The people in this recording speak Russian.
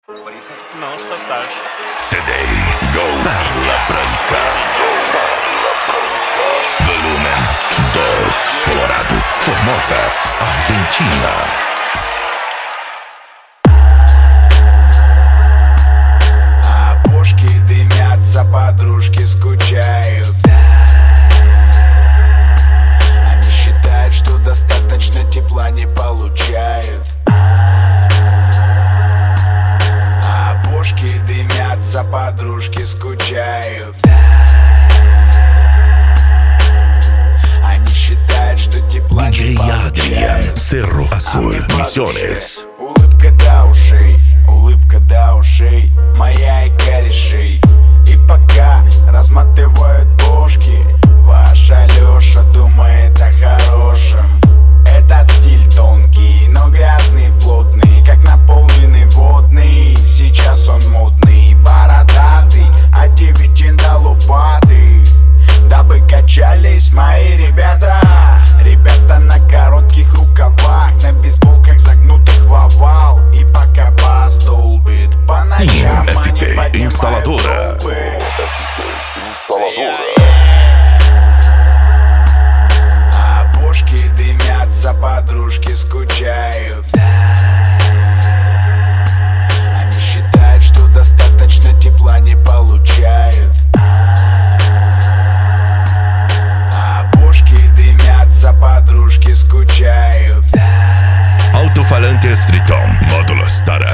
No, что ставишь? CD Go Perla Branca. Volumen 2. Colorado, Formosa, Argentina. Бошки дымятся, подружки скучают. Они считают, что достаточно тепла не получают. Бошки дымятся, подружки скучают. Они считают, что тепла не DJ Adrian, получают. Cerro Azul, Misiones. Улыбка до ушей, улыбка до ушей, моя и корешей. И пока разматывают бошки, ваша Лёша думает о хорошем. Этот стиль тонкий, но грязный, плотный, как наполненный водный. Сейчас он модный, бородатый, от девятин до лопаты. Дабы качались мои ребята. Ребята на коротких рукавах, на бейсболках загнутых в овал. И пока бас долбит по ночам, они FT поднимают Instaladora. трубы. Бошки дымятся, подружки скучают. Они считают, что достаточно тепла не получают. Бошки дымятся, подружки скучают. Alto-falante Striton, módulo Stara.